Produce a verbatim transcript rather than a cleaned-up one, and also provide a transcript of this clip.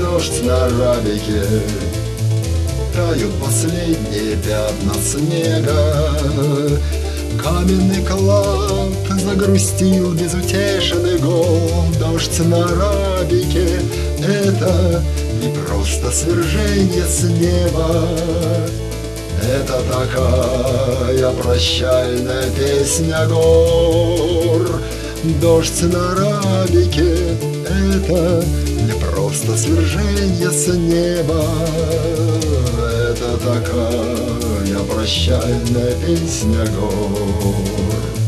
дождь на арабике, тают последние пятна снега. Каменный клад загрустил безутешный гол. Дождь на арабике — это не просто свержение с неба, это такая прощальная песня гор. Дождь на арабике — это не просто свержение с неба, это такая прощальная песня гор.